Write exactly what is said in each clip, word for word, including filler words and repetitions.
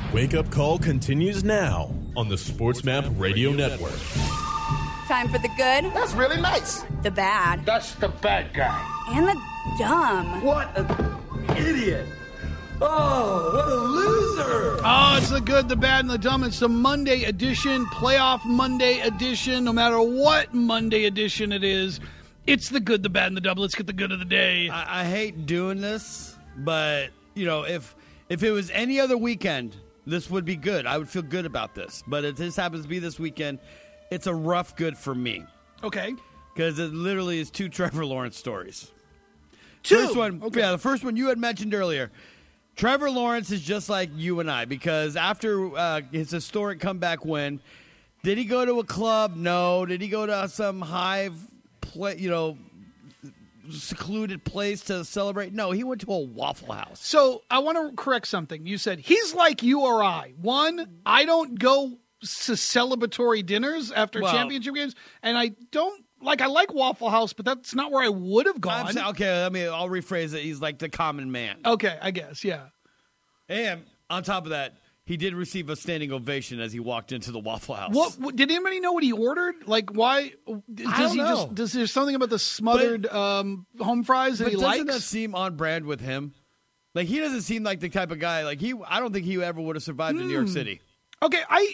Wake Up Call continues now on the SportsMap Radio Network. Time for the good. That's really nice. The bad. That's the bad guy. And the dumb. What an idiot. Oh, what a loser. Oh, it's the good, the bad, and the dumb. It's the Monday edition, playoff Monday edition. No matter what Monday edition it is, it's the good, the bad, and the dumb. Let's get the good of the day. I, I hate doing this, but, you know, if if it was any other weekend, this would be good. I would feel good about this. But if this happens to be this weekend, it's a rough good for me. Okay. Because it literally is two Trevor Lawrence stories. Two? First one, okay. Yeah, the first one you had mentioned earlier. Trevor Lawrence is just like you and I, because after uh, his historic comeback win, did he go to a club? No. Did he go to some high, play, you know, secluded place to celebrate? No, he went to a Waffle House. So I want to correct something. You said he's like you or I. One, I don't go to celebratory dinners after Well, championship games, and I don't like. I like Waffle House, but that's not where I would have gone. I'm saying, okay, I mean, I'll rephrase it. He's like the common man. Okay, I guess, yeah. And on top of that, he did receive a standing ovation as he walked into the Waffle House. What, what did anybody know what he ordered? Like, why does I don't he know. just? Does there something about the smothered But- um, home fries that But he doesn't likes? that seem on brand with him? Like, he doesn't seem like the type of guy. Like, he, I don't think he ever would have survived in New York Hmm. City. Okay, I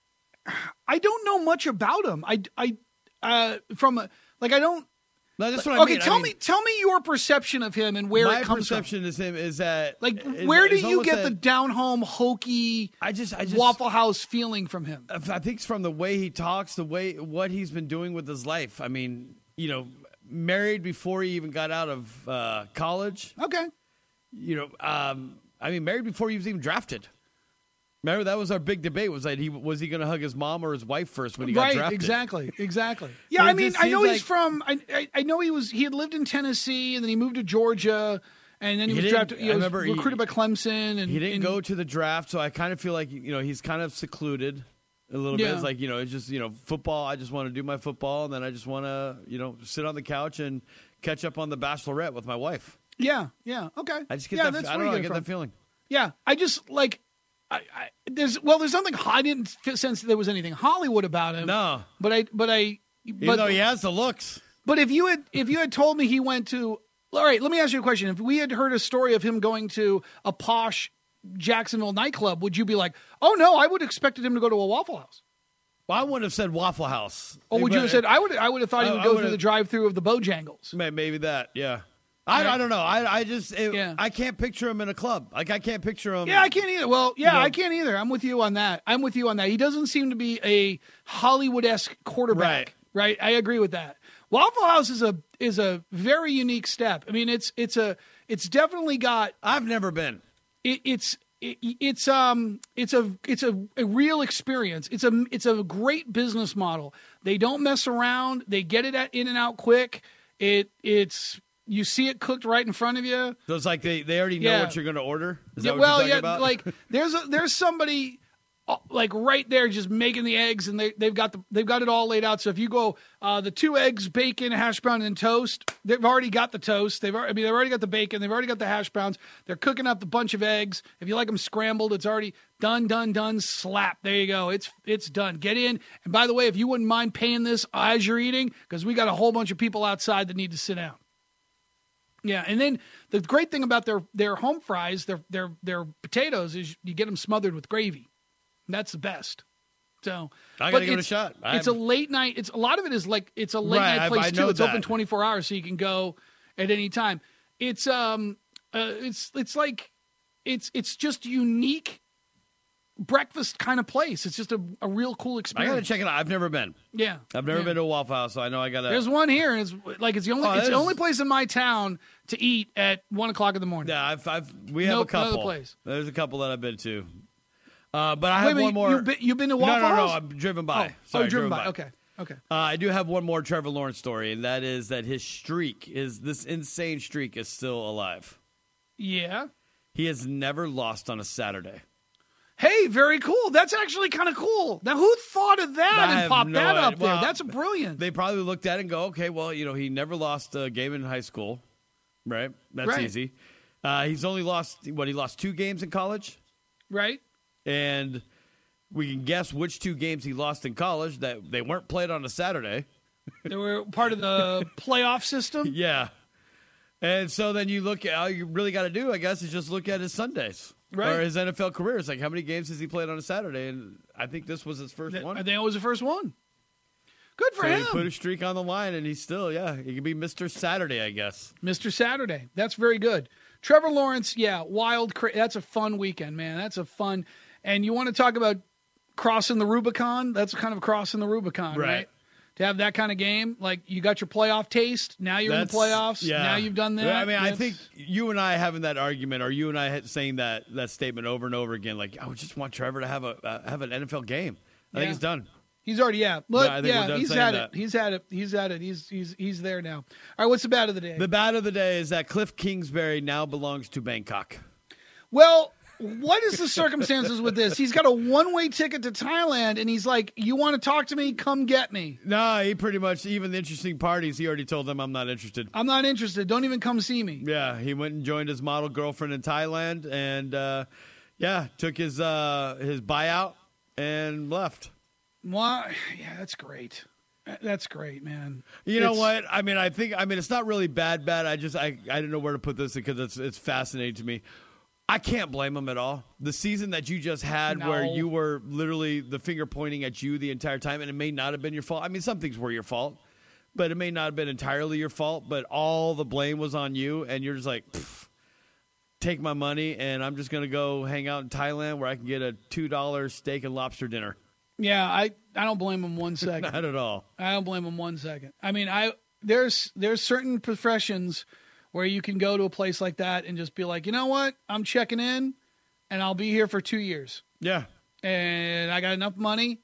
I don't know much about him. I I uh, from a, like I don't. No, that's what I okay, mean. I tell mean, me tell me your perception of him and where my it comes perception from. is him is that Like, is- where do is you almost get that- the down home hokey I just, I just Waffle House feeling from him? I think it's from the way he talks, the way what he's been doing with his life. I mean, you know, married before he even got out of uh, college. Okay, You know, um, I mean, married before he was even drafted. Remember, that was our big debate. Was that he was he going to hug his mom or his wife first when he right, got drafted? exactly, exactly. Yeah, But I it mean, just I know seems he's like- from. I, I I know he was. He had lived in Tennessee, and then he moved to Georgia, and then he, He was didn't- drafted. I He was remember he- recruited by Clemson, and He didn't and- go to the draft, so I kind of feel like you know he's kind of secluded a little bit. Yeah. It's like you know, it's just you know, football. I just want to do my football, and then I just want to you know sit on the couch and catch up on the Bachelorette with my wife. Yeah, yeah, okay. I just get yeah, that. that's I where don't you know. I it get from. that feeling. Yeah, I just like. I, I, there's well, there's nothing. I didn't f- sense that there was anything Hollywood about him. No, but I, but I, even but though he has the looks. but if you had if you had told me he went to, all right, let me ask you a question. If we had heard a story of him going to a posh Jacksonville nightclub, would you be like, oh no, I would have expected him to go to a Waffle House? Well, I wouldn't have said Waffle House. Or would you have said I would? I would have thought he I- would I go would've- through the drive-through of the Bojangles. May- Maybe that, yeah. I, I don't know. I I just it, Yeah. I can't picture him in a club. Like I can't picture him. Yeah, I can't either. Well, yeah, You know- I can't either. I'm with you on that. I'm with you on that. He doesn't seem to be a Hollywood-esque quarterback, right? I agree with that. Waffle House is a is a very unique step. I mean, it's it's a it's definitely got. I've never been. It, it's it, it's um it's a it's a, a real experience. It's a it's a great business model. They don't mess around. They get it at, in and out quick. It it's. You see it cooked right in front of you. So it's like they, they already know Yeah. what you're going to order? Is Yeah, that what well, you're yeah, talking about? like there's a, there's somebody uh, like right there just making the eggs, and they they've got the they've got it all laid out. So if you go uh, the two eggs, bacon, hash brown, and toast, they've already got the toast. They've already, I mean they've already got the bacon. They've already got the hash browns. They're cooking up the bunch of eggs. If you like them scrambled, it's already done, done, done. Slap. There you go. It's it's done. Get in. And by the way, if you wouldn't mind paying this as you're eating, because we got a whole bunch of people outside that need to sit down. Yeah, and then the great thing about their, their home fries, their their their potatoes, is you get them smothered with gravy. That's the best. So I but gotta give it a it's- shot. I It's a have- late night. It's a lot of it is like it's a late Right, night I- place I too. know It's open that. twenty-four hours, so you can go at any time. It's um uh, it's it's like it's it's just unique breakfast kind of place. It's just a, a real cool I experience. got to check it out. I've never been. Yeah, I've never yeah. been to a Waffle House, so I know I got to. There's one here, and it's like it's the only Oh, it's the there's- only place in my town to eat at one o'clock in the morning. Yeah, I've, I've we have No- a no other couple. place. There's a couple that I've been to. Uh, but I Wait have a minute, one more. You've been, you've been to Waffle no, no, no. House? I'm driven by. Oh, Sorry, oh, driven by. Okay, okay. Uh, I do have one more Trevor Lawrence story, and that is that his streak is this insane streak is still alive. Yeah. He has never lost on a Saturday. Hey, very cool. That's actually kind of cool. Now, who thought of that I and have popped no that up idea. there? Well, That's brilliant. They probably looked at it and go, okay, well, you know, he never lost a game in high school, right? That's Right. easy. Uh, he's only lost, what, he lost two games in college? Right? and we can guess which two games he lost in college that they weren't played on a Saturday. They were part of the playoff system. Yeah. And so then you look at all you really got to do, I guess, is just look at his Sundays. Right. Or his N F L career. It's like, how many games has he played on a Saturday? And I think this was his first one. I think it was the first one. Good for so him. he put a streak on the line, and he's still, yeah, he could be Mister Saturday, I guess. Mister Saturday. That's very good. Trevor Lawrence, yeah, wild. Cra- that's a fun weekend, man. That's a fun. And you want to talk about crossing the Rubicon? That's kind of crossing the Rubicon, right? right? To have that kind of game, like you got your playoff taste. Now you're That's, in the playoffs. Yeah. Now you've done that. I mean, That's, I think you and I having that argument, or you and I saying that that statement over and over again, like I would just want Trevor to have a uh, have an N F L game. I Yeah. think it's done. He's already yeah. Look, I think we're yeah, done he's saying had that. it. He's had it. He's had it. He's he's he's there now. All right, what's the bad of the day? The bad of the day is that Cliff Kingsbury now belongs to Bangkok. Well, what is the circumstances with this? He's got a one-way ticket to Thailand, and he's like, you want to talk to me? Come get me. No, he pretty much, even the interesting parties, he already told them, I'm not interested. I'm not interested. Don't even come see me. Yeah, he went and joined his model girlfriend in Thailand, and, uh, yeah, took his uh, his buyout and left. Well, yeah, that's great. That's great, man. You know It's- what? I mean, I think, I mean, it's not really bad, bad. I just, I, I didn't know where to put this because it's, it's fascinating to me. I can't blame him at all. The season that you just had No. where you were literally the finger pointing at you the entire time, and it may not have been your fault. I mean, some things were your fault, but it may not have been entirely your fault, but all the blame was on you, and you're just like, pfft, take my money, and I'm just going to go hang out in Thailand where I can get a two dollar steak and lobster dinner. Yeah, I, I don't blame him one second. Not at all. I don't blame him one second. I mean, I there's there's certain professions where you can go to a place like that and just be like, you know what? I'm checking in, and I'll be here for two years. Yeah. And I got enough money,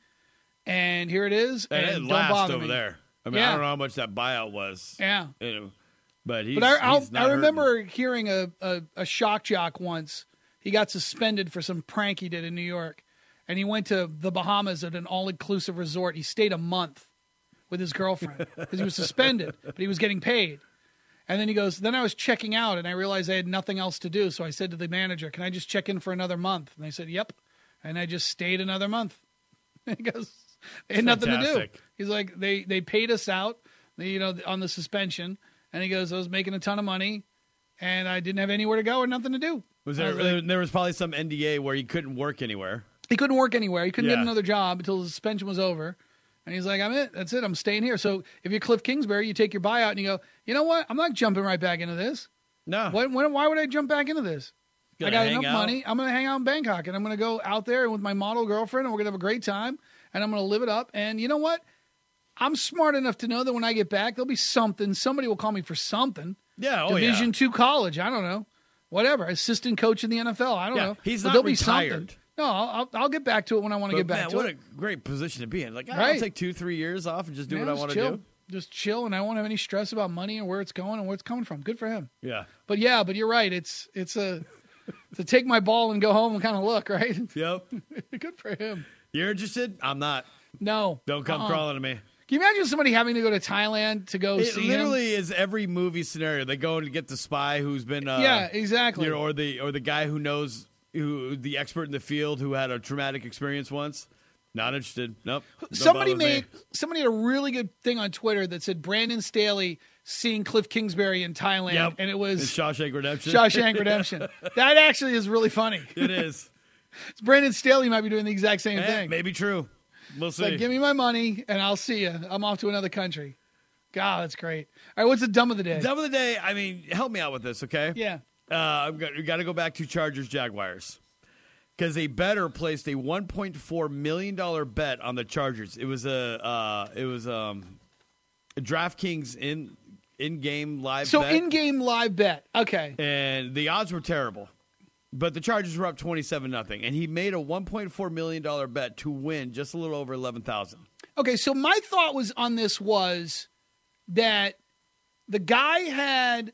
and here it is. And, And, it don't lasts bother over me. there. I mean, Yeah. I don't know how much that buyout was. Yeah. You know, but he's, But I, I'll, he's not I remember hurting. hearing a, a, a shock jock once. He got suspended for some prank he did in New York. And he went to the Bahamas at an all-inclusive resort. He stayed a month with his girlfriend because he was suspended, but he was getting paid. And then he goes, then I was checking out, and I realized I had nothing else to do. So I said to the manager, can I just check in for another month? And they said, yep. And I just stayed another month. And he goes, they had nothing to do. Fantastic. He's like, they, they paid us out, they, you know, on the suspension. And he goes, I was making a ton of money, and I didn't have anywhere to go or nothing to do. Was I there, was like- there was probably some N D A where he couldn't work anywhere. He couldn't work anywhere. He couldn't get Yeah. another job until the suspension was over. And he's like, I'm it. That's it. I'm staying here. So if you're Cliff Kingsbury, you take your buyout and you go, you know what? I'm not jumping right back into this. No. When, when, why would I jump back into this? Gonna I got hang enough out. money. I'm going to hang out in Bangkok, and I'm going to go out there with my model girlfriend, and we're going to have a great time, and I'm going to live it up. And you know what? I'm smart enough to know that when I get back, there'll be something. Somebody will call me for something. Yeah, oh Division yeah. two college. I don't know. Whatever. Assistant coach in the N F L. I don't Yeah, know. he's But not there'll retired. be something. No, I'll, I'll, I'll get back to it when I want to But get back man, to what it. a great position to be in. Like, Right. I'll take two, three years off and just do Yeah, what I just want to chill. do. Just chill, and I won't have any stress about money and where it's going and where it's coming from. Good for him. Yeah. But yeah, but you're right. It's it's a to take my ball and go home and kind of look, right? Yep. Good for him. You're interested? I'm not. No, Don't come Uh-uh. crawling to me. Can you imagine somebody having to go to Thailand to go It see him? literally is every movie scenario. They go and get the spy who's been, uh, Yeah, exactly. you know, or the or the guy who knows who the expert in the field who had a traumatic experience once. Not interested. Nope. Don't Somebody bother with made me. somebody had a really good thing on Twitter that said Brandon Staley seeing Cliff Kingsbury in Thailand, Yep. and it It's was Shawshank Redemption. Shawshank Redemption. That actually is really funny. It is. Brandon Staley might be doing the exact same Eh, thing. maybe true. We'll see. Like, give me my money and I'll see you. I'm off to another country. God, that's great. All right, what's the dumb of the day? Dumb of the day. I mean, help me out with this, okay? Yeah. Uh, I've got, we got to go back to Chargers Jaguars because a bettor placed a one point four million dollar bet on the Chargers. It was a uh, it was um, a DraftKings in in game live So bet, in-game live bet. Okay. and the odds were terrible, but the Chargers were up twenty seven nothing, and he made a one point four million dollar bet to win just a little over eleven thousand. Okay, so my thought was on this was that the guy had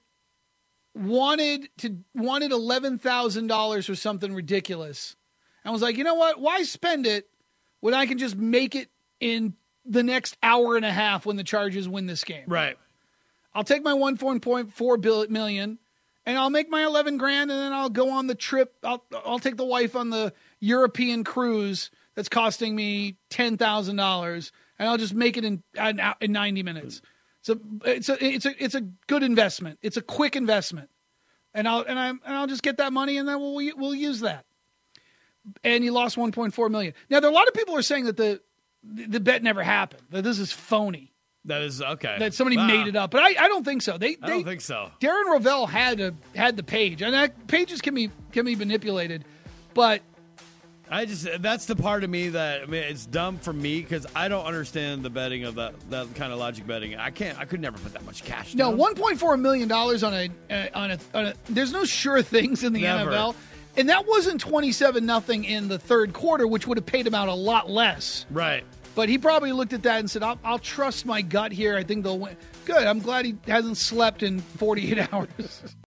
wanted to wanted eleven thousand dollars or something ridiculous, and was like, you know what? Why spend it when I can just make it in the next hour and a half when the Chargers win this game? Right. I'll take my one point four million and I'll make my eleven grand, and then I'll go on the trip. I'll I'll take the wife on the European cruise that's costing me ten thousand dollars, and I'll just make it in in ninety minutes. So it's a it's a it's a good investment. It's a quick investment, and I'll and I and I'll just get that money, and then we'll we'll use that. And you lost one point four million dollars. Now there are a lot of people are saying that the the bet never happened. That this is phony. That is okay. That somebody Wow. made it up, but I, I don't think so. They, I they don't think so. Darren Rovell had a had the page, and that pages can be can be manipulated, but I just that's the part of me that I mean it's dumb for me because I don't understand the betting of that that kind of logic betting. I can't. I could never put that much cash. no, down. one point four million dollars on a, uh, on a on a. There's no sure things in the Never. N F L, and that wasn't twenty-seven nothing in the third quarter, which would have paid him out a lot less. Right. But he probably looked at that and said, I'll, I'll trust my gut here. I think they'll win. Good. I'm glad he hasn't slept in forty-eight hours.